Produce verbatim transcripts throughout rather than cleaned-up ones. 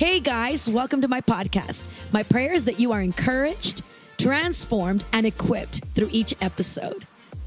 Hey guys, welcome to my podcast. My prayer is that you are encouraged, transformed, and equipped through each episode.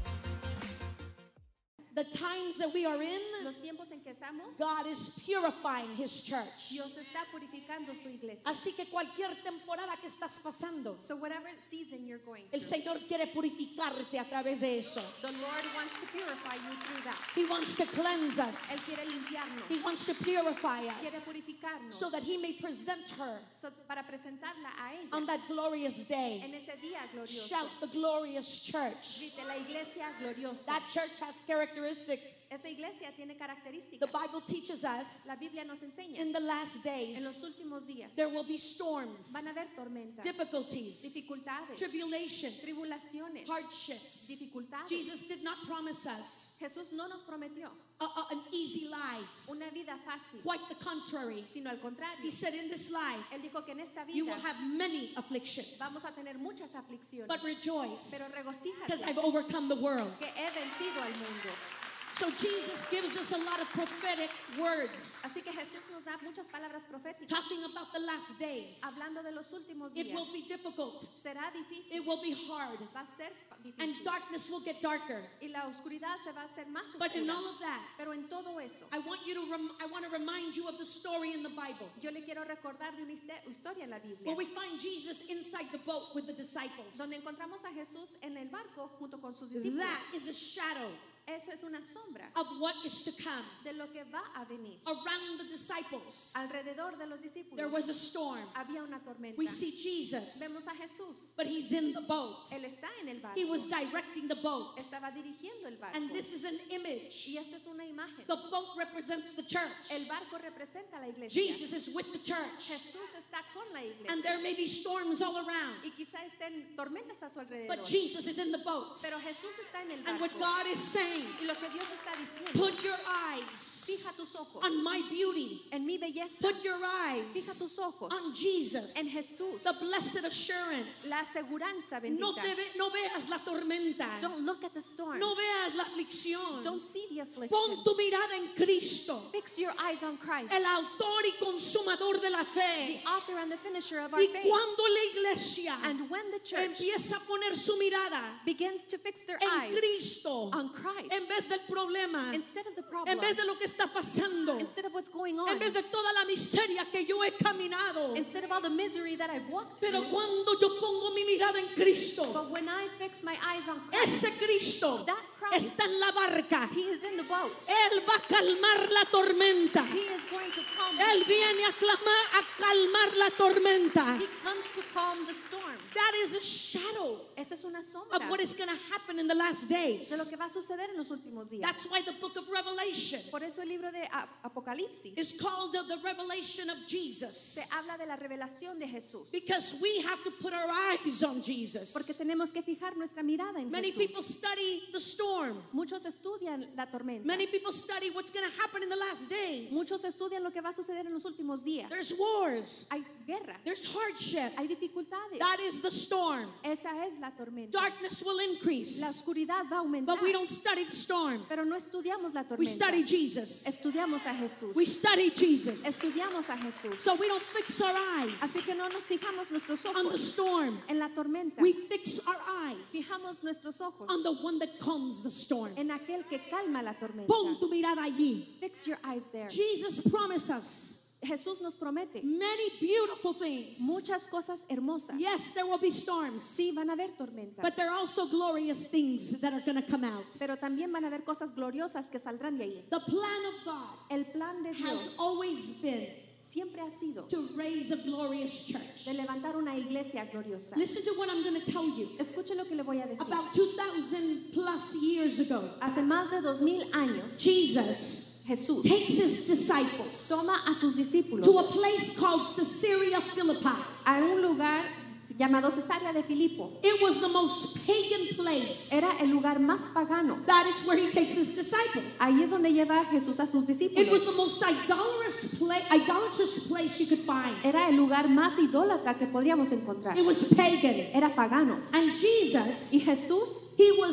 The times that we are in, los tiempos en que estamos, God is purifying His church. Dios está purificando su iglesia. Así que cualquier temporada que estás pasando, So whatever season you're going el through, Señor quiere purificarte a través de eso. the Lord wants to purify you through that. He wants to cleanse Él us. quiere limpiarnos, He wants to purify quiere us purificarnos, so that He may present her so, para presentarla a ella on that glorious day. en ese día glorioso. Shout the glorious church. Grite, la iglesia gloriosa. That church has characteristics. Esa iglesia tiene The características. Bible teaches us La Biblia nos enseña in the last en los days últimos días there will be storms, van a haber tormentas, difficulties, dificultades, tribulations, tribulaciones, hardships. dificultades. Jesus did not promise us Jesús no nos prometió a, a- an easy life. una vida fácil, Quite the contrary. sino al contrario. He said, in this life, Él dijo que en esta you vida will have many afflictions, vamos a tener muchas aflicciones, but pero rejoice because regocíjate I've overcome the world. que he vencido al mundo. So Jesus gives us a lot of prophetic words Así que Jesús nos da muchas palabras proféticas talking about the last days. hablando de los últimos It días. will be difficult. Será difícil, It will be hard. va a ser And difícil darkness will get darker. y la oscuridad se va a hacer más But in oscura. all of that, Pero en todo eso, I want you to rem- I want to remind you of the story in the Bible yo le quiero recordar de una histe- historia en la Biblia, where we find Jesus inside the boat with the disciples. donde encontramos a Jesús en el barco junto con sus discípulos. That is a shadow Eso es una sombra of what is to come. de lo que va a venir. Around the disciples, Alrededor de los there discípulos was a storm. había una tormenta. We see Jesus, Vemos a Jesús, but he's in the boat. él está en el barco, He was directing the boat. estaba dirigiendo el barco. And this is an image. Y esta es una imagen. The boat represents the church. El barco representa a la iglesia. Jesus is with the church. Jesús está con la iglesia. And there may be storms all around, Y quizá estén tormentas a su alrededor. but Jesus is in the boat. Pero Jesús está en el And barco. what God is saying, Y lo que Dios está diciendo, put your eyes fija tus ojos on my beauty. en mi belleza. Put your Fija eyes tus ojos on Jesus, en Jesús. the blessed assurance. La aseguranza No, bendita. te ve- no veas la tormenta. Don't look at the storm. No veas la aflicción. Don't see the affliction. Pon tu mirada en Cristo, Fix your eyes on Christ, el autor y consumador de la the fe. author and the finisher of our Y faith. cuando la iglesia And when the church empieza a poner su mirada begins to fix their en eyes Cristo, on Christ, en vez del problema, instead of the en problem, vez de lo que está pasando, instead of what's going on, en vez de toda la miseria que yo he caminado. instead of all the misery that I've walked Pero through. cuando yo pongo mi mirada en Cristo, But when I fix my eyes on Christ, ese Cristo that Christ, está en la barca. He is in the boat. Él va a calmar la tormenta. He is going to calm Él the viene a, clamar, a calmar la tormenta. He comes to calm the storm. That is a shadow Esa es una of sombra what is going to happen in the last days. de lo que va a suceder en los últimos días. That's why the book of Revelation Por eso el libro de A- Apocalipsis is called the, the revelation of Jesus. se habla de la revelación de Jesús. Because we have to put our eyes on Jesus. Porque tenemos que fijar nuestra mirada en Many people Jesús. study the storm. Muchos estudian la tormenta. Many people study what's going to happen in the last days. Muchos estudian lo que va a suceder en los últimos días. There's wars. Hay guerras, There's hardship. hay dificultades. That is the storm. Esa es la tormenta. Darkness will increase. La oscuridad va a aumentar. But we don't study the storm. Pero no estudiamos la We tormenta. study Jesus. Estudiamos a Jesús. We study Jesus. Estudiamos a Jesús. So we don't fix our Así eyes que no nos fijamos nuestros on the ojos storm. en la tormenta. We fix our eyes Fijamos nuestros ojos on the one that calms the storm. en aquel que calma la tormenta. Pon tu mirada allí. Fix your eyes there. Jesus promised us Jesús nos promete many beautiful things. muchas cosas hermosas. Yes, there will be storms, Sí, van a haber tormentas. but there are also glorious things that are going to come out. Pero también van a haber cosas gloriosas que saldrán de ahí. The plan of God El plan de has Dios always been siempre ha sido to raise a glorious church. de levantar una iglesia gloriosa. Listen to what I'm going to tell you. Escuche lo que le voy a decir. About two thousand plus years ago, Hace más de dos mil años, Jesus Jesús takes his disciples toma a sus discípulos to a place called Caesarea Philippi. a un lugar llamado Cesarea de Filipo. It was the most pagan place. Era el lugar más pagano. That is where he takes his disciples. Ahí es donde lleva Jesús a sus It was discípulos. the most idolatrous place, idolatrous place you could find. Era el lugar más idólatra que podríamos encontrar. It was pagan. Era pagano. And Y Jesus, Jesús he was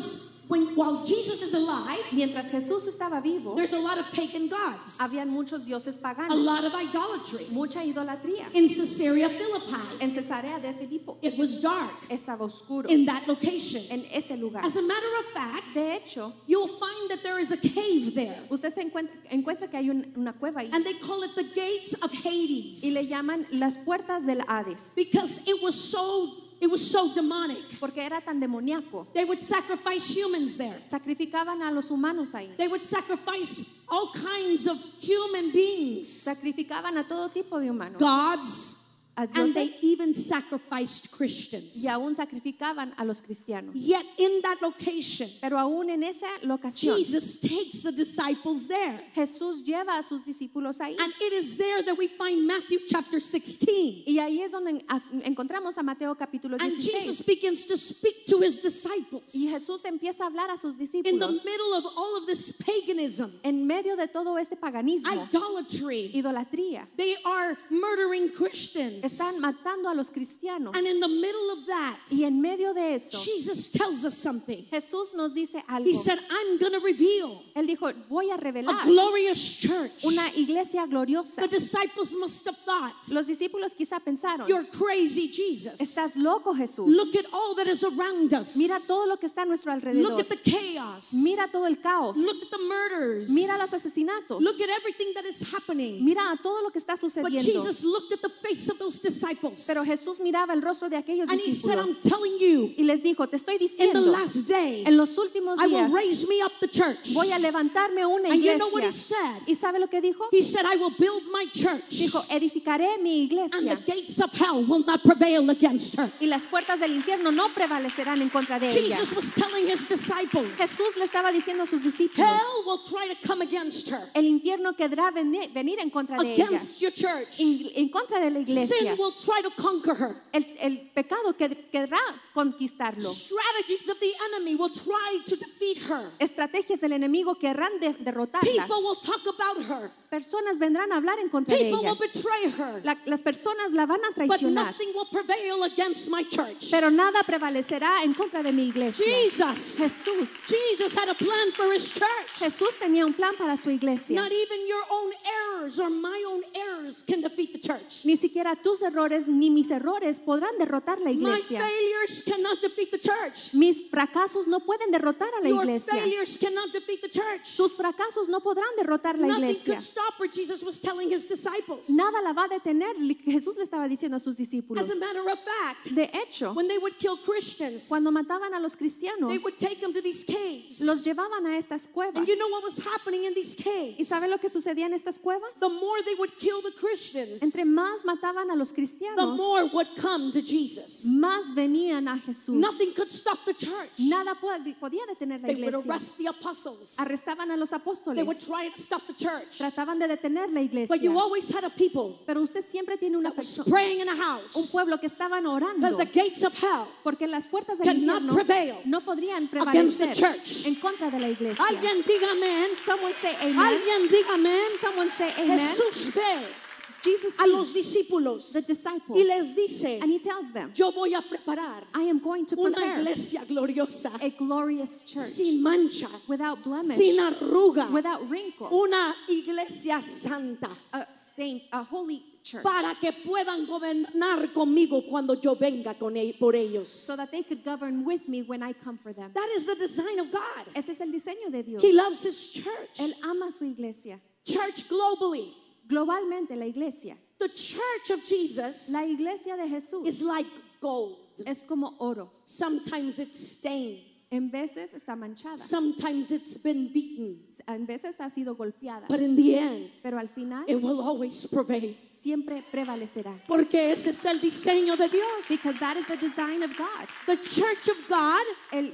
when while Jesus is alive, mientras Jesús estaba vivo, there's a lot of pagan gods, habían muchos dioses a paganos, lot of idolatry. mucha idolatría. In Caesarea Philippi, En Cesarea de Filipo it was dark estaba oscuro in that location. en ese lugar. As a matter of fact, De hecho, you'll find that there is a cave there, usted se encuentra, encuentra que hay un- una cueva ahí and they call it the gates of Hades y le llaman las puertas del Hades because it was so it was so demonic. porque era tan demoníaco. They would sacrifice humans there. Sacrificaban a los humanos ahí. They would sacrifice all kinds of human beings, Sacrificaban a todo tipo de humanos, gods, a and they dioses, even sacrificed Christians. y aún sacrificaban a los cristianos. Yet in that location, Pero aún en esa locación, Jesus takes the disciples there. Jesús lleva a sus discípulos ahí. And it is there that we find Matthew chapter sixteen. Y ahí es donde en- as- encontramos a Mateo capítulo And Jesus dieciséis. begins to speak to his disciples Y Jesús empieza a hablar a sus in the discípulos middle of all of this paganism, en medio de todo este paganismo, idolatry. idolatría. They are murdering Christians. Están matando a los cristianos. And in the middle of that, Y en medio de eso, Jesus tells us something. Jesús nos dice algo. He said, I'm going to reveal Él dijo, voy a a revelar glorious church. una iglesia gloriosa. The disciples must have thought, Los discípulos quizá pensaron, you're crazy, Jesus. estás loco, Jesús. Look at all that is around us. Mira todo lo que está a nuestro Look alrededor. at the chaos. Mira todo el caos. Look at the murders. Mira los asesinatos. Look at everything that is happening. Mira a todo lo que está But sucediendo. Jesus looked at the face of those disciples. Pero Jesús miraba el rostro de aquellos And he said, I'm discípulos telling you, y les dijo, te estoy in the diciendo, last day, en los últimos I will días raise me up the church. voy a levantarme una And you know what he iglesia. said? ¿Y sabe lo que dijo? He said, I will build my church, Dijo, edificaré mi and the iglesia gates of hell will not prevail against her. y las puertas del infierno no prevalecerán en contra de ella. Jesus was telling his disciples, Jesús le estaba diciendo a sus discípulos, hell will try to come against her, el infierno querrá venir, venir en contra de ella, against your church. en, en contra de la iglesia. Sin will try to conquer her. El, el pecado que- querrá conquistarlo. Strategies of the enemy will try to defeat her. Estrategias del enemigo querrán de- derrotarla. People will talk about her. Personas vendrán a hablar en contra de People ella. will betray her. La- las personas la van a But traicionar, nothing will prevail against my church. pero nada prevalecerá en contra de mi iglesia. Jesus. Jesús. Jesus had a plan for his church. Jesús tenía un plan para su iglesia. Not even your own errors or my own errors can defeat the church. Ni siquiera tus errores ni mis errores podrán derrotar la My iglesia. failures cannot defeat the church. Mis fracasos no pueden derrotar a la Your iglesia. failures cannot defeat the church. Tus fracasos no podrán derrotar la Nothing iglesia. could stop her, Jesus was telling his disciples. Nada la va a detener. Jesús le estaba diciendo a sus discípulos. As a matter of fact, De hecho, when they would kill Christians, cuando mataban a los cristianos, they would take them to these caves. los llevaban a estas cuevas. And you know what was happening in these ¿Y caves? sabe lo que sucedía en estas cuevas? The more they would kill the Christians, Entre más mataban a los the cristianos, more would come to Jesus. más venían a Jesús. Nothing could stop the church. Nada po- podía detener la They would iglesia. arrest the apostles. Arrestaban a los They apóstoles. would try to stop the church. Trataban de detener la iglesia. But you always had a people Pero usted siempre tiene una that was persona, praying in a un house pueblo que estaban orando, because the gates of hell. porque las puertas del cannot infierno prevail no podrían against the prevalecer church. en contra de la iglesia. Alguien diga amén. Someone say amen. Alguien diga amén. Someone say amen. Jesús ve Jesus a los sees discípulos the disciples y les dice, and he tells them, yo voy a preparar I am going to una prepare iglesia gloriosa, a glorious church sin mancha, without blemish, sin arruga, without wrinkle, una iglesia santa, a saint, a holy church, para que puedan gobernar conmigo cuando yo venga con e- por ellos. so that they could govern with me when I come for them. That is the design of God. Ese es el diseño de Dios. He loves his church. Él ama su iglesia. Church globally. Globalmente la iglesia, The church of Jesus la iglesia de Jesús is like gold. es como oro. Sometimes it's stained. En veces está manchada, Sometimes it's been beaten. en veces ha sido golpeada, But in the end, pero al final it will always prevail. siempre prevalecerá. Porque ese es el diseño de Dios. Because that is the design of God. The church of God, El,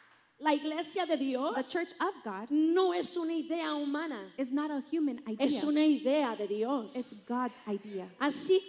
la iglesia de Dios, the church of God no es una idea humana. is not a human idea. Es una idea de Dios. It's God's idea. Así que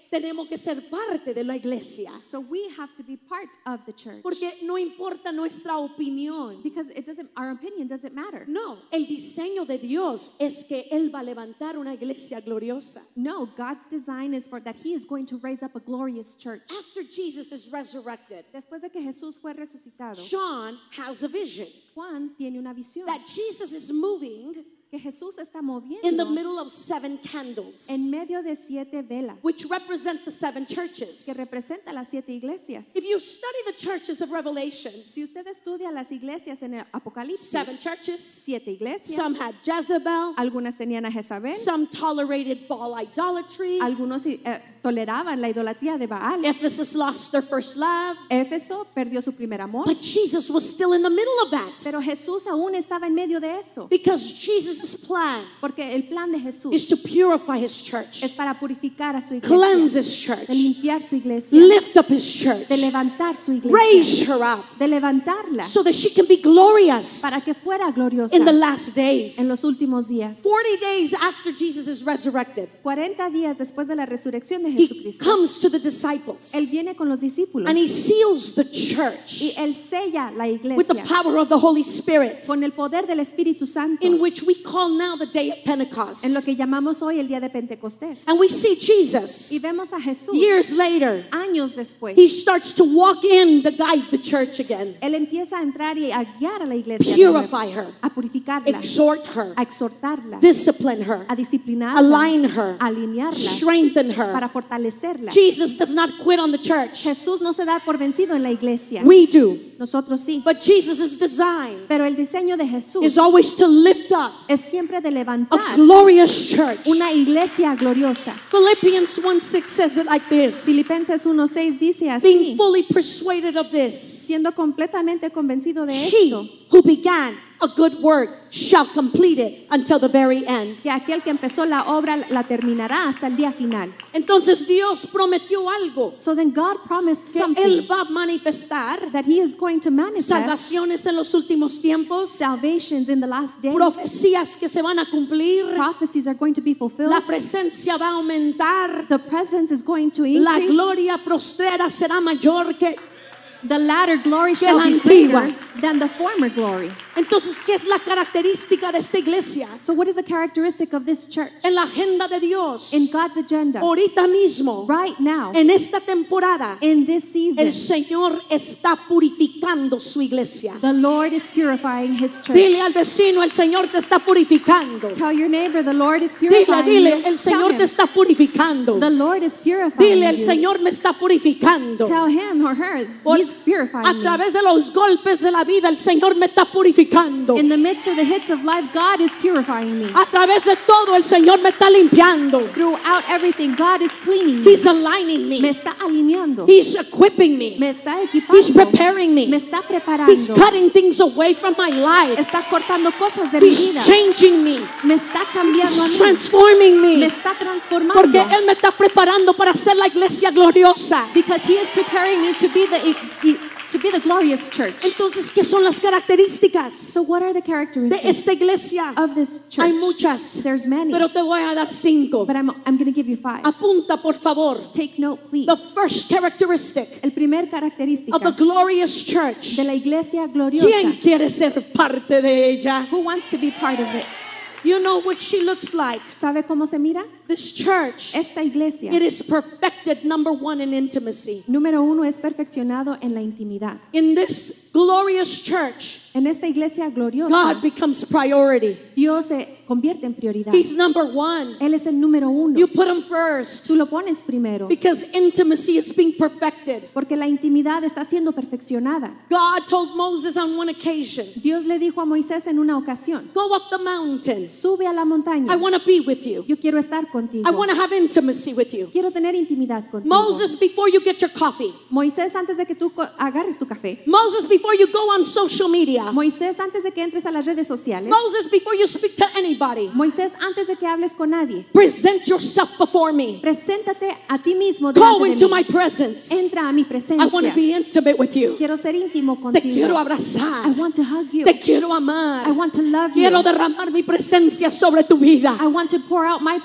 tenemos que ser parte de la iglesia. So we have to be part of the church. Porque no importa nuestra opinión. Because it doesn't, our opinion doesn't matter. No, el diseño de Dios es que Él va a levantar una iglesia gloriosa. No, God's design is for that He is going to raise up a glorious church. After Jesus is resurrected, Después de que Jesús fue resucitado, John has a vision Juan tiene una visión that Jesus is moving que Jesús está in the moviendo middle of seven candles, en medio de siete velas which represent the seven churches. que representa las siete iglesias. If you study the churches of Revelation, Si usted estudia las iglesias en el Apocalipsis, seven churches, siete iglesias, some had Jezebel, algunas tenían a Jezabel, some tolerated Baal idolatry. algunos eh, toleraban la idolatría de Baal. Ephesus lost their first love, Éfeso perdió su primer amor, but Jesus was still in the middle of that pero Jesús aún estaba en medio de eso, because Jesus' plan porque el plan de is Jesús to purify His church, es para purificar a su cleanse iglesia, His church, de limpiar su iglesia, lift up His church, de levantar su raise iglesia, her up de levantarla so that she can be glorious para que fuera gloriosa in the last days. en los últimos días. forty days after Jesus is resurrected, cuarenta días después de la resurrección de He Jesucristo, comes to the disciples Él viene con los discípulos and He seals the church y Él sella la with the iglesia power of the Holy Spirit, con el poder del Espíritu Santo, in which we call now the day of Pentecost. en lo que llamamos hoy el día de Pentecostés. And we see Jesus Y vemos a Jesús years later. años después. He starts to walk in to guide the church again, Él empieza a entrar y a guiar a la iglesia, de nuevo, purify her, a purificarla, exhort her, a exhortarla, discipline her, a disciplinarla, align her, a alinearla, strengthen para her. fortalecerla. Jesus does not quit on the church. Jesús no se da por vencido en la iglesia. We do. Nosotros sí. But Jesus' design Pero el diseño de Jesús is always to lift up es siempre de a levantar glorious church. una iglesia gloriosa. Philippians one six says it like this: Filipenses uno seis dice being así, fully persuaded of this, siendo completamente convencido de He esto, who began a good work shall complete it until the very end. que aquel que empezó la obra la terminará hasta el día final. Entonces Dios prometió algo, So then God promised que Él something, va a manifestar that He is going to manifest salvaciones en los últimos tiempos, salvations in the last days. profecías que se van a cumplir, Prophecies are going to be fulfilled. la presencia va a aumentar, The presence is going to la increase. gloria postrera será mayor que... The latter glory que shall la be antigua. greater than the former glory. Entonces, ¿qué es la característica de esta iglesia? So what is the characteristic of this church? En la agenda de Dios, In God's agenda, ahorita mismo, right now, en esta temporada, in this season, el Señor está purificando su iglesia. the Lord is purifying His church. Dile al vecino, el Señor te está purificando. Tell your neighbor, the Lord is Dile, purifying dile, you. el Tell Señor him, te está purificando. the Lord is purifying Dile, el you. Señor me está purificando. Tell him or her, Por- He's purifying a me. través de los golpes de la vida, el Señor me está purificando. In the midst of the hits of life, God is purifying me. A través de todo, el Señor me está limpiando. Throughout everything, God is cleaning me. He's aligning Me me. está alineando. He's equipping me. Me está He's equipando. preparing Me me. está preparando. He's cutting things away from my life. Está cortando cosas de mi He's vida. changing me. Me está cambiando a He's mí. transforming Me me. está transformando. Porque Él me está preparando para ser la iglesia gloriosa. Because He is preparing me to be the to be the glorious church. Entonces, ¿qué son las características So what are the de characteristics esta iglesia? of this church? Hay muchas, There's many, pero te voy a dar cinco. but I'm I'm going to give you five. Apunta, por favor. Take note, please. The first characteristic El primer of the característica glorious church. de la iglesia gloriosa. ¿Quién quiere ser parte de ella? Who wants to be part of it? You know what she looks like. ¿Sabe cómo se mira? This church, Esta iglesia, it is perfected, number one, in intimacy. número uno, es perfeccionado en la intimidad. In this glorious church, En esta iglesia gloriosa, God becomes priority. Dios se convierte en prioridad. He's number one. Él es el número uno. You put him first Tú lo pones primero, because intimacy is being perfected. porque la intimidad está siendo perfeccionada. God told Moses on one occasion, Dios le dijo a Moisés en una ocasión, go up the mountain. sube a la montaña. I want to be with you. Yo quiero estar contigo. I want to have intimacy with you. Quiero tener intimidad contigo. Moses, before you get your coffee. Moisés, antes de que tú co- agarres tu café. Moses, before you go on social media. Moisés, antes de que entres a las redes sociales. Moses, before you speak to anybody. Moisés, antes de que hables con nadie. Present yourself before me. Preséntate a ti mismo Go delante de into mí. my presence. Entra a mi I want presencia. to be intimate with you. Quiero ser íntimo Te quiero contigo. abrazar. I want to hug you. Te quiero amar. I want to love you. Quiero derramar mi presencia sobre tu vida. I want to pour out my presence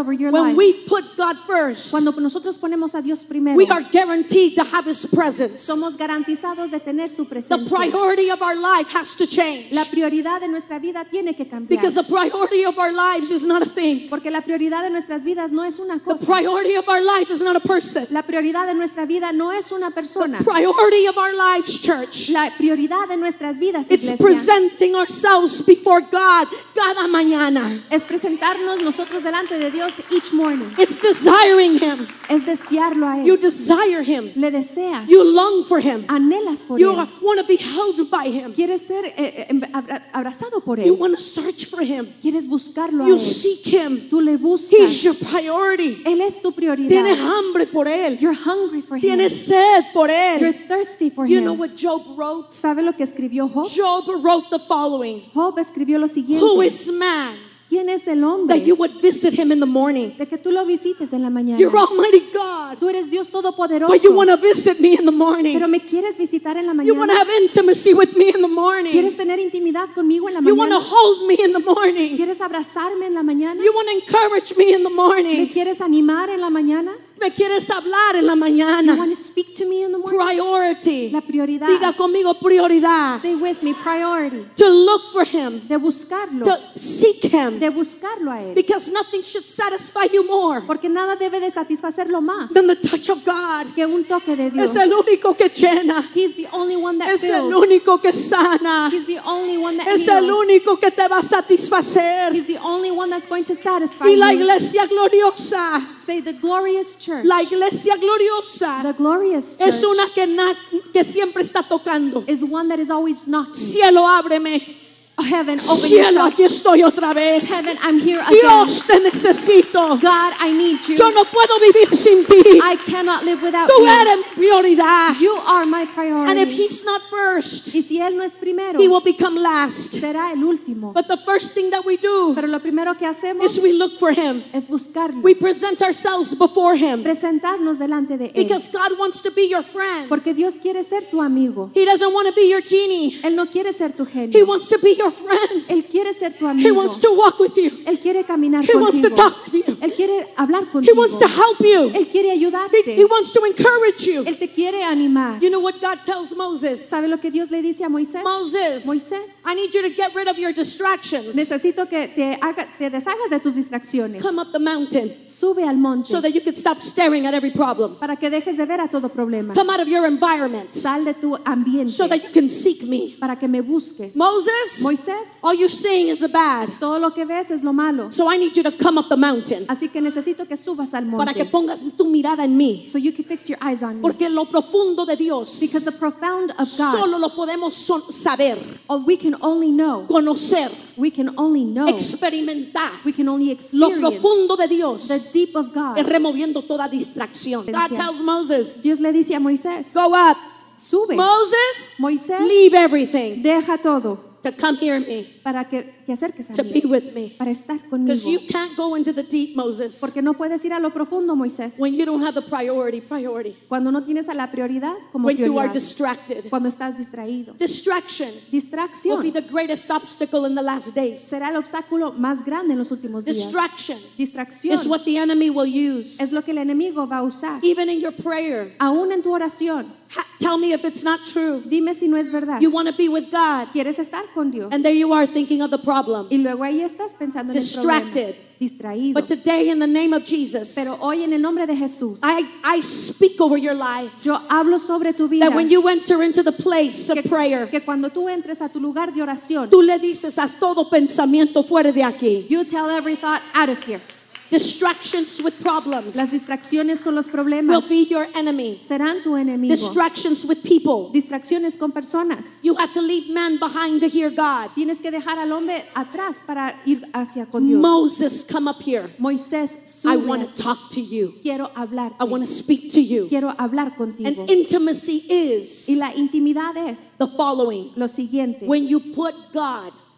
over your When life. we put God first, Cuando nosotros ponemos a Dios primero, we are guaranteed to have His presence. somos garantizados de tener su The presencia. priority of our life has to change. La prioridad de nuestra vida tiene que cambiar. Because the priority of our lives is not a thing. Porque la prioridad de nuestras vidas no es una The cosa. priority of our life is not a person. La prioridad de nuestra vida no es una persona. The priority of our lives, church, La prioridad de nuestras vidas, it's iglesia, presenting ourselves before God cada mañana. es presentarnos nosotros delante de Dios each morning. It's desiring Him. Es desearlo a You Él. desire Him. Le deseas. You long for Him. Anhelas por You Él. want to be held by Him. Quieres ser eh, eh, abra- abrazado por You Él. want to search for Him. Quieres buscarlo a You Él. seek Him. Tú le He's buscas. your priority. Él es tu prioridad. Tienes hambre por Él. You're hungry for Him. Tienes sed por You're Él. thirsty for You Him. know what Job wrote? ¿Sabe lo que escribió Job? Job wrote the following. Job escribió lo siguiente. Who is man ¿Quién es el hombre? that you would visit him in the morning? De que tú lo visites en la mañana. You're Almighty God, Tú eres Dios todopoderoso. but you want to visit me in the morning. Pero me quieres visitar en la You want to mañana. have intimacy with me in the morning. ¿Quieres tener intimidad conmigo en la You want to mañana? hold me in the morning. ¿Quieres abrazarme en la mañana? You want to encourage me in the ¿Me morning. quieres animar en la mañana? Me quieres hablar en la You mañana. want to speak to me in the morning? Priority. La prioridad. Diga conmigo prioridad. Say with me, priority. To look for him. De buscarlo. To seek him. De buscarlo a Él. Because nothing should satisfy you more Porque nada debe de satisfacerlo más than the touch of God. que un toque de Dios. Es el único que llena. He's the only one that Es el fills. único que sana. He's the only one that Es el heals. único que te va a satisfacer. He's the only one that's going to satisfy Y la you. iglesia gloriosa, Say the glorious church. la iglesia gloriosa The glorious church es una que, na- que siempre está tocando. is one that is always knocking. Cielo, ábreme. Heaven, open Cielo, yourself. aquí estoy otra vez. Heaven, I'm here again. Dios, te necesito. God, I need you. Yo no puedo vivir sin ti. I cannot live without Tú you. eres mi prioridad. You are my And if priority. he's not first, Y si Él no es primero, he will become last. será el último. But the first thing that we do Pero lo primero que hacemos is we look for him. es buscarlo. We present ourselves before him. Presentarnos delante de Él. Because God wants to be your friend. Porque Dios quiere ser tu amigo. He doesn't want to be your genie. Él no quiere ser tu He genio. wants to be your friend. Él quiere ser tu He amigo. wants to walk with you. Él quiere caminar He wants to contigo. talk with you. Él quiere hablar He contigo. wants to help you. Él quiere He, ayudarte. he wants to encourage you. Él te quiere animar. You know what God tells Moses? ¿Sabe lo que Dios le dice a Moisés? Moses, Moisés, I need you to get rid of your distractions. necesito que te, haga, te deshagas de tus distracciones. Come up the mountain Sube al monte so that you can stop staring at every problem. para que dejes de ver a todo problema. Come out of your environment Sal de tu ambiente so that you can seek me. para que me busques. Moses, Moisés, all you're seeing is the bad. todo lo que ves es lo malo. So I need you to come up the mountain Así que necesito que subas al para que monte. pongas tu mirada en mí. So you can fix your eyes on me. Porque lo profundo de Dios Because the profound of God, solo lo podemos son- saber, oh, we can only know. conocer, We can only know. experimentar. We can only Lo experience profundo de Dios the deep of es God. removiendo toda distracción. God tells Moses, Dios le dice a Moisés, go up. sube. Moses, Moisés, leave everything deja todo to come hear me, para que te acerques a to be mí, with me. para estar Because you conmigo. can't go into the deep, Moses, Porque no puedes ir a lo profundo, Moisés, when you don't have the priority, priority. cuando no tienes a la prioridad como When you are prioridad, distracted. cuando estás distraído. Distraction will be Distracción the greatest obstacle in the last days. será el obstáculo más grande en los últimos días. Distraction Distracción is what the enemy will use. es lo que el enemigo va a usar. Even in your prayer, Aún en tu oración, ha- tell me if it's not true. dime si no es verdad. You want to be with God, Quieres estar con Dios. and there you are thinking of the problem. Y luego ahí estás pensando en el Distracted. problema. Distraído. But today, in the name of Jesus, Pero hoy en el nombre de Jesús, I, I speak over your life yo hablo sobre tu vida. that when you enter into the place of que, prayer, que cuando tú entres a tu lugar de oración, tú le dices, haz todo pensamiento fuera de aquí. you tell every thought out of here. Distractions with problems Las distracciones con los will problemas be your enemy. serán tu enemigo. Distractions with people. Distracciones con personas. You have to leave man behind to hear God. Tienes que dejar al hombre atrás para ir hacia con Dios. Moses, come up here. Moisés, I sube. want to talk to you. Quiero hablarte. I want to speak to you. Quiero hablar And contigo. intimacy is Y la intimidad es the following. lo siguiente. When you put God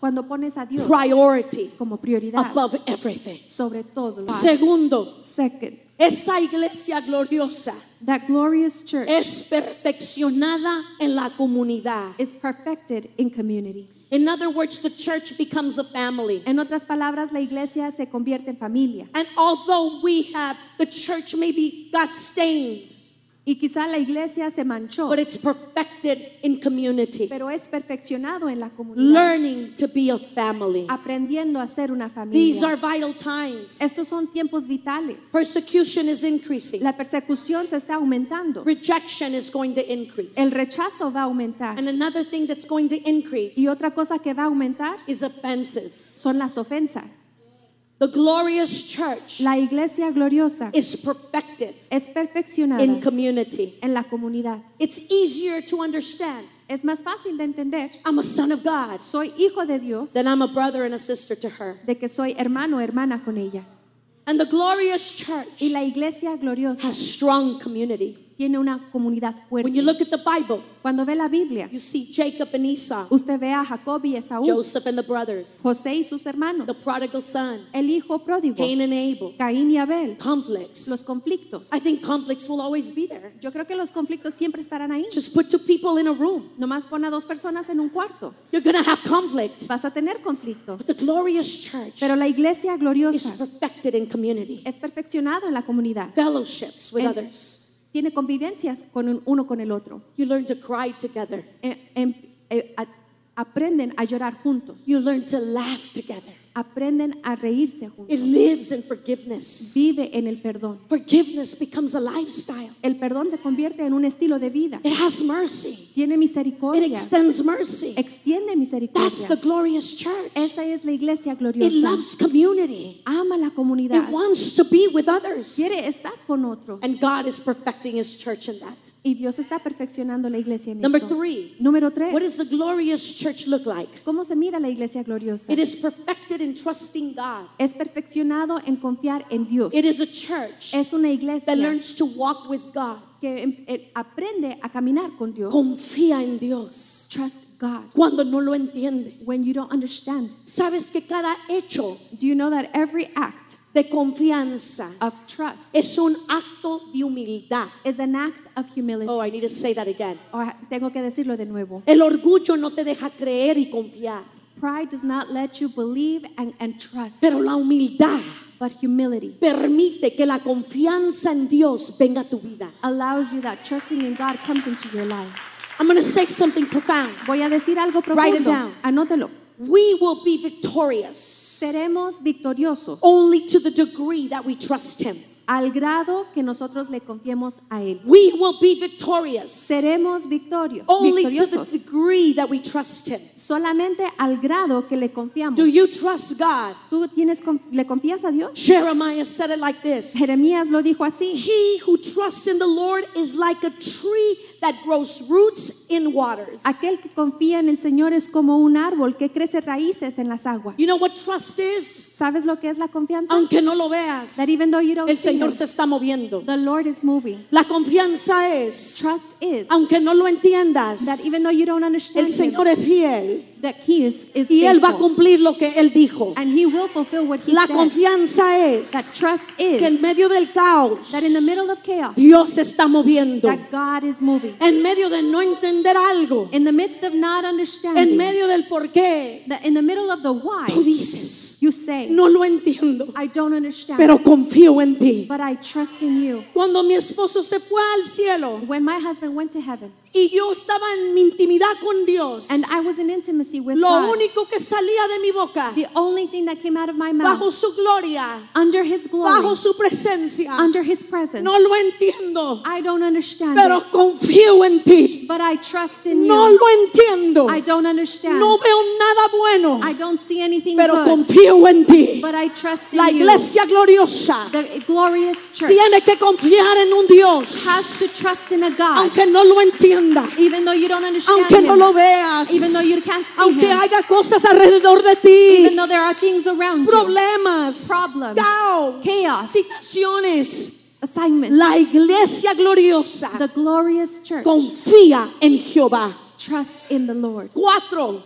Cuando pones a Dios priority como prioridad above everything. sobre todo. lo- Segundo, Second, esa iglesia gloriosa that glorious church es perfeccionada en la comunidad. is perfected in community. In other words, the church becomes a family. En otras palabras, la iglesia se convierte en familia. And although we have, the church maybe got stained, Y quizá la iglesia se manchó, but it's perfected in community. pero es perfeccionado en la comunidad, Learning to be a family. aprendiendo a ser una These are familia. vital times. Estos son tiempos vitales. Persecution is increasing. La persecución se está aumentando. Rejection is going to increase. El rechazo va a aumentar. And another thing that's going to increase Y otra cosa que va a aumentar is offenses. son las ofensas. The glorious church La iglesia gloriosa is perfected es perfeccionada in community. en la comunidad. It's easier to understand. Es más fácil de entender, I'm a son of God, soy hijo de Dios, than I'm a brother and a sister to her. de que soy hermano o hermana con ella. And the glorious church Y la iglesia gloriosa has strong community. tiene una comunidad When you fuerte. look at the Bible, Cuando ve la Biblia, you see Jacob and Esau, usted ve a Jacob y Esaú, Joseph and the brothers, José y sus hermanos, the prodigal son, el hijo pródigo, Cain and Abel, Caín y Abel, conflicts. los conflictos. I think conflicts will always be there. Yo creo que los conflictos siempre estarán ahí. Just put two people in a room. Nomás pon a dos personas en un cuarto. You're going to have conflict. Vas a tener conflicto. But the glorious church Pero la iglesia is gloriosa perfected in community. es perfeccionado en la comunidad. Fellowships with En- others. Tiene convivencias con un- uno con el otro. You learn to cry together. Eh, em- eh, a- aprenden a llorar juntos. You learn to laugh together. Aprenden a reírse It juntos. lives in forgiveness. Vive en el perdón. Forgiveness becomes a lifestyle. El perdón se convierte en un estilo de vida. It has mercy. Tiene It misericordia. extends mercy. Extiende That's misericordia. the glorious church. Esa es la iglesia It gloriosa. loves community. Ama la It comunidad. wants to be with others. Quiere estar con otros. And God is perfecting His church in that. Y Dios está perfeccionando la iglesia en Number eso. three, Número what tres. does the glorious church look like? ¿Cómo se mira la iglesia gloriosa? It is perfected in trusting God. Es perfeccionado en confiar en Dios. It is a church Es una that iglesia learns to walk with God. que em- eh, aprende a caminar con Dios. Confía en Dios Trust God cuando no lo entiende. when you don't understand. Sabes que cada hecho Do you know that every act de confianza of trust es un acto de humildad. is an act of humility? Oh, I need to say that again. O tengo que decirlo de nuevo. El orgullo no te deja creer y confiar, Pride does not let you believe and, and trust, pero la humildad but humility permite que la confianza en Dios venga a tu vida. allows you that trusting in God comes into your life. I'm going to say something profound. Voy a decir algo Write it profundo. down. Anótelo. We will be victorious Seremos victoriosos only to the degree that we trust Him. al grado que nosotros le confiemos a Él. We will be victorious Seremos victorio, only to the victoriosos degree that we trust Him. solamente al grado que le confiamos. Do you trust God? ¿Tú tienes, con- le confías a Dios? Jeremiah said it like this. Jeremías lo dijo así. He who trusts in the Lord is like a tree that grows roots in waters. Aquel que confía en el Señor es como un árbol que crece raíces en las aguas. You know what trust is? ¿Sabes lo que es la confianza? Aunque no lo veas, That even though you don't el see Señor Him, se está moviendo. the Lord is moving. La confianza es, Trust is aunque no lo entiendas, that even though you don't understand el Señor Him, es fiel that He is, is y Él va a faithful, cumplir lo que Él dijo. and He will fulfill what He La said. confianza es That trust que en is medio del caos, that in the middle of chaos, Dios se está moviendo. that God is moving. En medio de no entender algo, In the midst of not en understanding, medio del por qué, that in the middle of the why, tú dices, you say, no lo entiendo, I don't understand, pero confío en ti. but I trust in you. Cuando mi esposo se fue al cielo When my husband went to heaven y yo estaba en mi intimidad con Dios, and I was in intimacy with lo God, único que salía de mi boca, the only thing that came out of my bajo mouth, su gloria, under His bajo glory, su presencia, under His presence, no lo entiendo, I don't understand pero it, confío en ti. but I trust in No you. lo entiendo, I don't understand. no veo nada bueno, I don't see anything pero good, confío en ti. but I trust in La you. iglesia gloriosa The glorious church tiene que confiar en un Dios, has to trust in a God, aunque no lo entienda, even though you don't understand aunque no Him, lo veas, even though you can't see aunque Him, haya cosas alrededor de even ti, though there are things around you, problemas, Problems, caos, chaos, situaciones. assignments. La iglesia gloriosa The glorious church confía en Jehová. trusts in the Lord. Cuatro,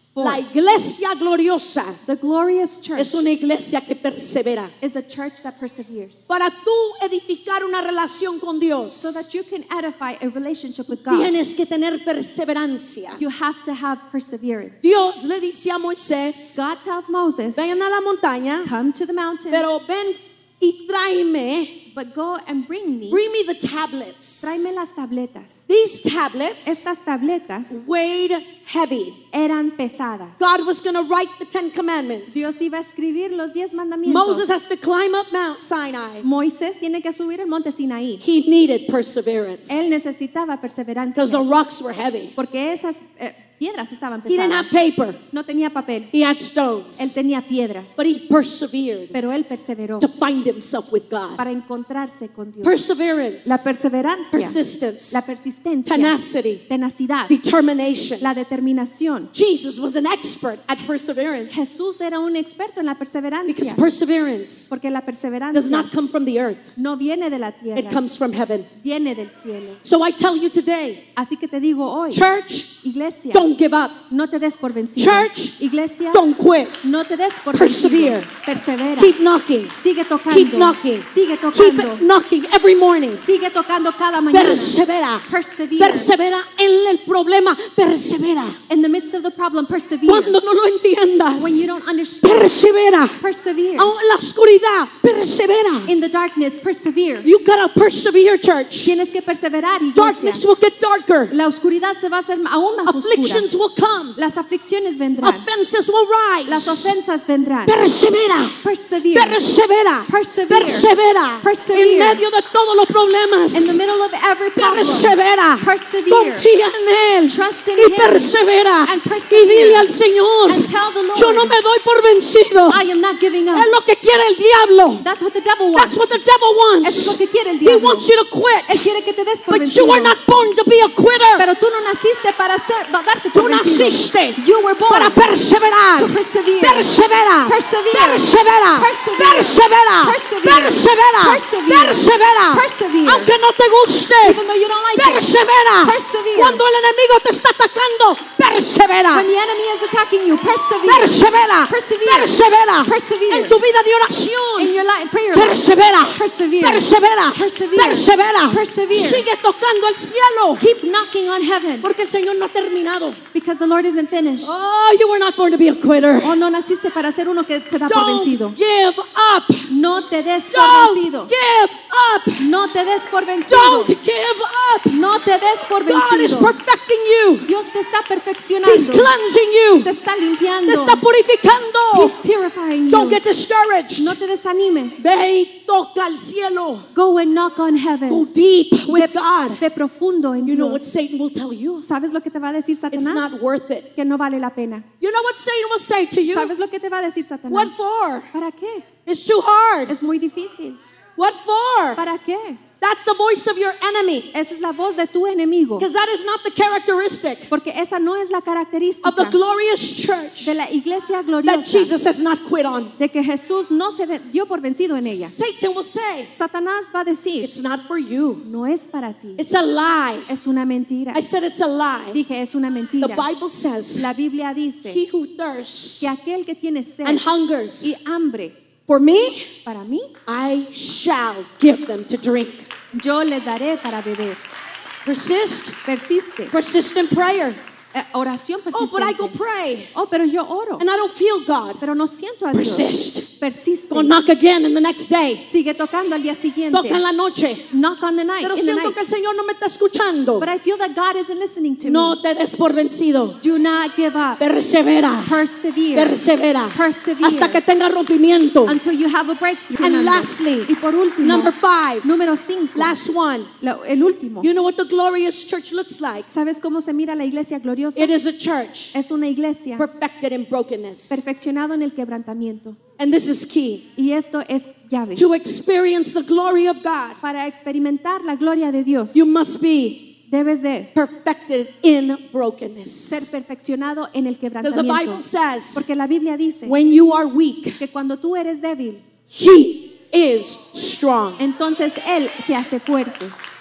For La iglesia gloriosa the glorious church es una iglesia que persevera. is a church that perseveres. Para tú edificar una relación con Dios, So that you can edify a relationship with God, tienes que tener perseverancia. you have to have perseverance. Dios le dice a Moisés, God tells Moses, vayan a la montaña, come to the mountain, pero ven y tráeme, but go and bring me, bring me the tablets. tráeme las tabletas. These tablets Estas tabletas weighed heavy. eran pesadas. God was going to write the Ten Commandments. Dios iba a escribir los diez mandamientos. Moses has to climb up Mount Sinai. Moisés tiene que subir el monte Sinaí. He needed perseverance Él necesitaba perseverancia because the rocks were heavy. porque esas eh, piedras estaban He didn't pesadas. have paper. No tenía papel, He had stones. él tenía piedras, But he persevered pero él perseveró to find himself with God. para encontrarse con Dios. Perseverance, La perseverancia, persistence, la persistencia, tenacity, tenacidad, determination. la determinación. Jesus was an expert at perseverance Jesús era un experto en la because perseverancia perseverance porque la does perseverancia not come from the earth. no viene de la It tierra, comes from heaven. viene del cielo. So I tell you today, Así que te digo hoy, church, iglesia, don't give up. no te des por vencido. Church, Iglesia, don't quit. no te des por Persevere. vencido. Persevera. Keep knocking. Sigue tocando. Keep knocking. Sigue Keep tocando. it knocking every morning. Sigue tocando cada mañana. Persevera. Persevere. Persevera en el problema. Persevera. In the midst of the problem, persevere. Cuando no lo entiendas, When you don't understand, persevera. persevere. Aún en la oscuridad, persevera. In the darkness, persevere. You gotta persevere, church. Tienes que perseverar, iglesia. Darkness will get darker. La oscuridad se va a hacer aún más oscura. Afflictions will come. Las aflicciones vendrán. Offenses will Las rise. ofensas vendrán. Persevera. Persevere. Persevera. Persevere. Persevera. Persevere. En medio de todos los problemas. In the middle of every problem, Persevera. persevere. Confía en Él. Trust in Y Him. persevera. And Y persevere. dile al Señor, And tell the Lord, yo no me doy por vencido. I am not giving up. Es lo que quiere el diablo. That's what the devil wants. That's what the devil Eso es lo wants. que quiere el He diablo. wants you to quit. Él quiere que te des por But vencido. you are not born to be a quitter. Pero tú no naciste para ser, para darte Tú por vencido. naciste You were born para perseverar. to persevere. Persevera. Persevere. Persevera. Persevere. Persevera. Persevere. Persevera. Persevere. Persevera. Persevere. Aunque no te guste. Even though you don't like it. Persevera. Persevere. Cuando el enemigo te está atacando, persevera. When the enemy is attacking you, persevere. Persevera. Persevere. Persevera. Persevere. En tu vida de oración. In your life, prayer life. Persevera. Persevere. Persevera. Persevere. Persevera. Persevere. Sigue tocando el cielo. Keep knocking on heaven Porque el Señor no ha terminado. because the Lord isn't finished. Oh, you were not born to be a quitter. O no naciste para ser uno que se da por Don't vencido. give up. No te des por Don't vencido. give up. No te des por vencido. Don't give up. No te des por God is vencido. perfecting you. Dios te está He's perfeccionando. cleansing you. Te está Te limpiando. está purificando. He's purifying Don't you. get discouraged. No te desanimes. Ve y toca el cielo. Go and knock on Go heaven. deep with God. Ve profundo en You know what Dios. Satan will tell you? ¿Sabes lo que te va a decir It's Satanás? not worth it. Que no vale la pena. You know what Satan will say to you? ¿Sabes lo que te va a decir Satanás? What for? ¿Para qué? It's too hard. Es muy difícil. What for? ¿Para qué? That's the voice of your enemy. Esa es la voz de tu enemigo. Because that is not the characteristic Porque esa no es la of the característica glorious church de la iglesia that gloriosa. Jesus has not quit on. De que Jesús no se ve- dio por vencido en ella. Satan will say, Satanás va a decir, it's not for you. no es para ti. It's a lie. Es una mentira. I said it's a lie. Dije, es una The mentira. Bible says, La Biblia dice he who thirsts que aquel que tiene sed and hungers y hambre, for me, para mí, I shall give them to drink. yo les daré para beber. Persist. Persiste. Persistent prayer. Eh, oración Oh, but I go persistente. pray Oh, pero yo oro. and I don't feel God. Pero no siento a Dios. Persist. Persiste. Go knock again in the next day. Sigue tocando al día siguiente. Toca en la noche. Knock on the night. Pero in the siento night. que el Señor no me está escuchando. But I feel that God isn't listening to me. No te des por vencido. Do not give up. Persevera. Persevere. Persevera. Persevere. Hasta que tenga rompimiento. Until you have a breakthrough. And Hernández. lastly, y por último, Number five. número cinco, Last one. lo- el último. You know what the glorious church looks like? ¿Sabes cómo se mira la iglesia gloriosa? It is a church Es una iglesia perfected in brokenness. perfeccionado en el quebrantamiento. And this is key. Y esto es llave. To experience the glory of God, Para experimentar la gloria de Dios, you must be debes de perfected in brokenness. ser perfeccionado en el Because the quebrantamiento. Bible says, Porque la Biblia dice when you are weak, que cuando tú eres débil, He is strong. entonces Él se hace fuerte.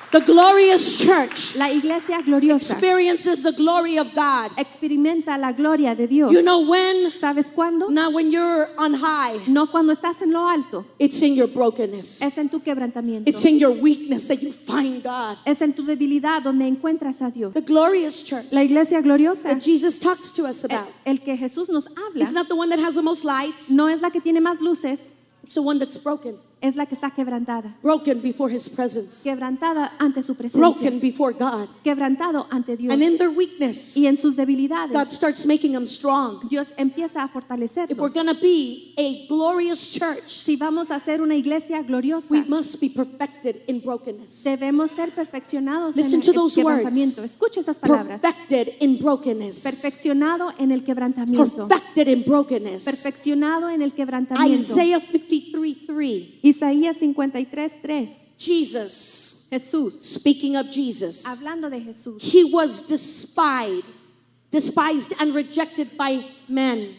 The glorious church La iglesia gloriosa experiences the glory of God. experimenta la gloria de Dios. You know when? ¿Sabes cuándo? Not when you're on high. No cuando estás en lo alto, It's in your brokenness. es en tu quebrantamiento. It's in your weakness that you find God. Es en tu debilidad donde encuentras a Dios. The glorious church La iglesia gloriosa, that Jesus talks to us el, about. el que Jesús nos habla, It's not the one that has the most lights. no es la que tiene más luces, It's the one that's broken. es la que está quebrantada. Broken before His presence. Quebrantada ante su presencia. Broken before God. Quebrantado ante Dios. And in their weakness, Y en sus debilidades, God starts making them strong. Dios empieza a If we're fortalecerlos. going to be a glorious church, Si vamos a ser una iglesia gloriosa, we must be perfected in brokenness. debemos ser perfeccionados Listen en to el those quebrantamiento. words. Escucha esas palabras. Perfected in brokenness. Perfeccionado en el quebrantamiento. Perfected in brokenness. Perfeccionado en el quebrantamiento. Isaiah fifty-three three. Isaías cincuenta y tres tres. Jesus, Jesús, speaking of Jesus, hablando de Jesús, He was despised, despised and rejected by men.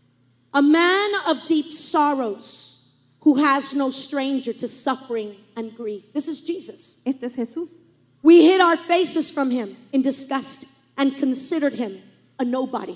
A man of deep sorrows who has no stranger to suffering and grief. This is Jesus. este es Jesús. We hid our faces from Him in disgust and considered Him a nobody,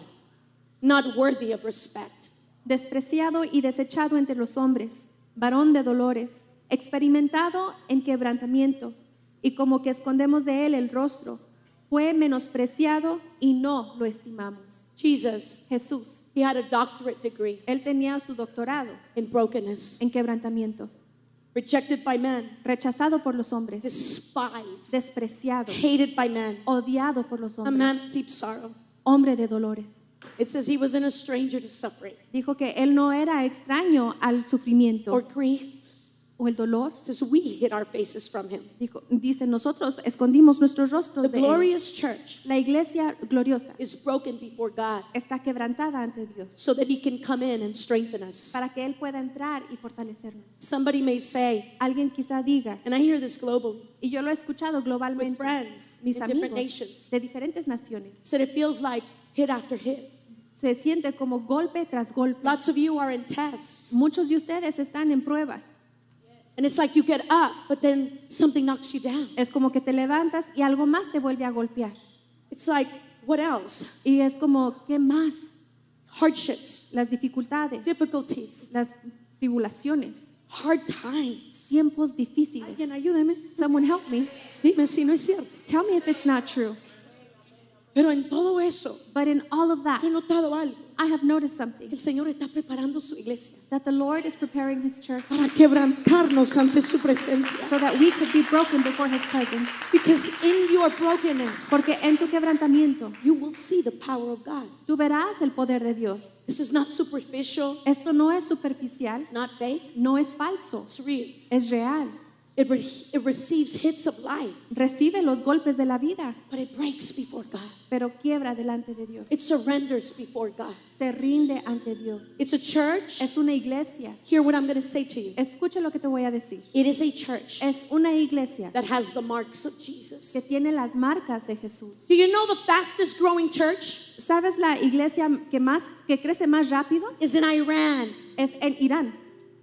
not worthy of respect. Despreciado y desechado entre los hombres, varón de dolores, experimentado en quebrantamiento, y como que escondemos de él el rostro, fue menospreciado y no lo estimamos. Jesus, Jesús, He had a doctorate degree él tenía su doctorado in brokenness, en quebrantamiento, rejected by men, rechazado por los hombres, despised, despreciado, hated by men, odiado por los a man hombres, of deep sorrow. hombre de dolores. It says He wasn't a stranger to suffering Dijo que él no era extraño al sufrimiento or grief. o el dolor. It says we hid our faces from Him. Dijo, dice, nosotros escondimos nuestros The rostros de él. glorious church La iglesia gloriosa is broken before God está quebrantada ante Dios so that He can come in and strengthen us. para que él pueda entrar y fortalecernos. Somebody may say, Alguien quizá diga, and I hear this globally, y yo lo he escuchado with globalmente, friends mis in different amigos nations, de diferentes naciones, said it feels like hit after hit. se siente como golpe tras golpe. Lots of you are in tests, Muchos de ustedes están en pruebas. and it's like you get up, but then something knocks you down. Es como que te levantas y algo más te vuelve a golpear. It's like, what else? Y es como, ¿qué más? Hardships, Las dificultades, difficulties, las tribulaciones, hard times. tiempos difíciles. Alguien ayúdeme. Someone help me. Dime si no es cierto. Tell me if it's not true. Pero en todo eso, But in all of that, he notado algo. I have noticed something. El Señor está preparando su iglesia That the Lord is preparing His church para quebrantarnos ante su presencia. so that we could be broken before His presence. Because in your brokenness, Porque en tu quebrantamiento, you will see the power of God. tú verás el poder de Dios. This is not superficial. Esto no es superficial, It's not fake. no es falso, It's real. es real. It, re- it receives hits of life, Recibe los golpes de la vida, but it breaks before God. pero quiebra delante de Dios. It surrenders before God. Se rinde ante Dios. It's a church. Es una iglesia. Hear what I'm going to say to you. Escucha lo que te voy a decir. It is a church Es una iglesia that has the marks of que Jesus. tiene las marcas de Jesús. Do you know the fastest growing church ¿Sabes la iglesia que más que crece más rápido? is in Iran? Es en Irán.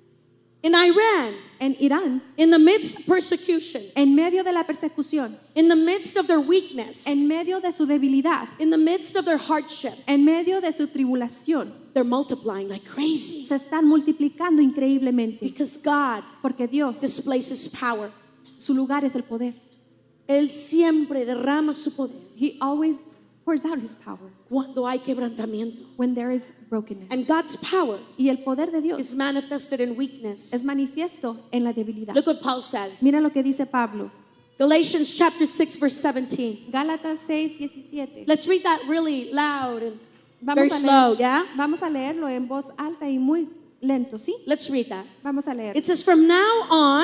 In Iran, En Irán, in the midst of persecution, en medio de la persecución, in the midst of their weakness, en medio de su debilidad, in the midst of their hardship, en medio de su tribulación, they're multiplying like crazy se están multiplicando increíblemente because God porque Dios, displays His power. su lugar es el poder. Él siempre derrama su poder He always pours out His power cuando hay quebrantamiento. when there is brokenness. And God's power Y el poder de Dios is manifested in weakness. es manifiesto en la debilidad. Look what Paul says. Mira lo que dice Pablo. Galatians chapter six verse seventeen. Gálatas seis diecisiete. Let's read that really loud and Vamos very a, slow, leer- yeah? vamos a leerlo en voz alta y muy lento, ¿sí? Let's read that. Vamos a leer. It says, from now on,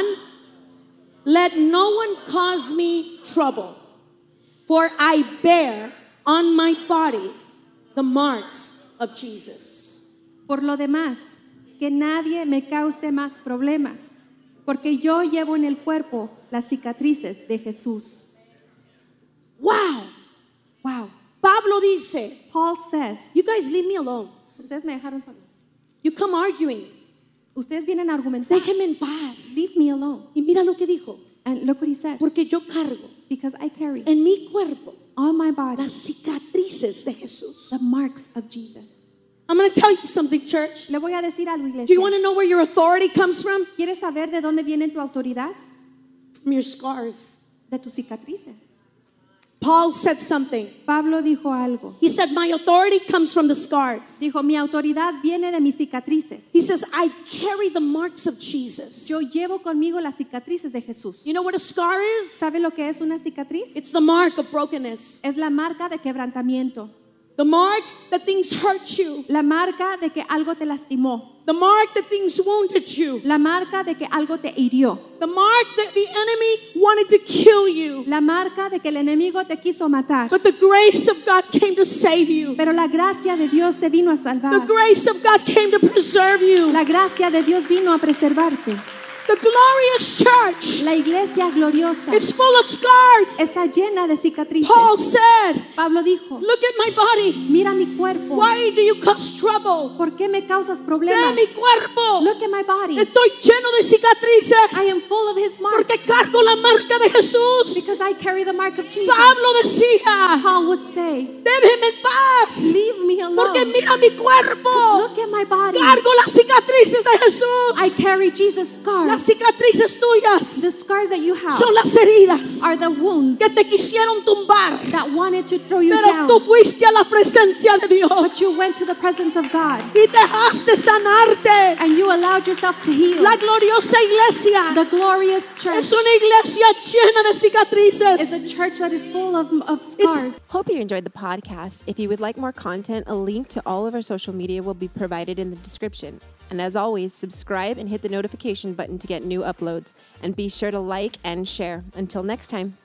let no one cause me trouble, for I bear on my body the marks of Jesus. Por lo demás, que nadie me cause más problemas, porque yo llevo en el cuerpo las cicatrices de Jesús. Wow. Wow. Pablo dice, Paul says, you guys leave me alone. ustedes me dejaron solos. You come arguing. Ustedes vienen a argumentar. Déjenme en paz. Leave me alone. Y mira lo que dijo. And look what he said. Porque yo cargo Because I carry en mi cuerpo on my body las cicatrices de Jesús. the marks of Jesus. I'm going to tell you something, church. Le voy a decir algo, Do iglesia. you want to know where your authority comes from? ¿Quieres saber de dónde viene tu autoridad? From your scars. De tus cicatrices. Paul said something. Pablo dijo algo. He said, my authority comes from the scars. Dijo, mi autoridad viene de mis cicatrices. He says, I carry the marks of Jesus. Yo llevo conmigo las cicatrices de Jesús. You know what a scar is? ¿Sabe lo que es una cicatriz? It's the mark of brokenness. Es la marca de quebrantamiento. The mark that things hurt you. La marca de que algo te lastimó. The mark that things wounded you. La marca de que algo te hirió. The mark that the enemy wanted to kill you. La marca de que el enemigo te quiso matar. But the grace of God came to save you. Pero la gracia de Dios te vino a salvar. The grace of God came to preserve you. La gracia de Dios vino a preservarte. The glorious church. La iglesia gloriosa It's full of scars. está llena de cicatrices. Paul said, Pablo dijo, look at my body. mira mi cuerpo. Why do you cause trouble? ¿Por qué me causas Ve problemas? mi cuerpo. Look at my body. Estoy lleno de cicatrices. I am full of his marks Porque cargo la marca de Jesús. because I carry the mark of Jesus. Pablo decía, Paul would say, déjeme en paz. leave me alone. Porque mira mi cuerpo. Look at my body. Cargo las cicatrices de Jesús. I carry Jesus' scars. Las cicatrices tuyas The scars that you have son las heridas are the wounds que te quisieron tumbar. that wanted to throw you Pero down. tú fuiste a la presencia de Dios But you went to the presence of God y dejaste sanarte. and you allowed yourself to heal. La gloriosa iglesia The glorious church es una iglesia llena de is cicatrices. a church that is full of, of scars. Hope you enjoyed the podcast. If you would like more content, a link to all of our social media will be provided in the description. And as always, subscribe and hit the notification button to get new uploads. And be sure to like and share. Until next time.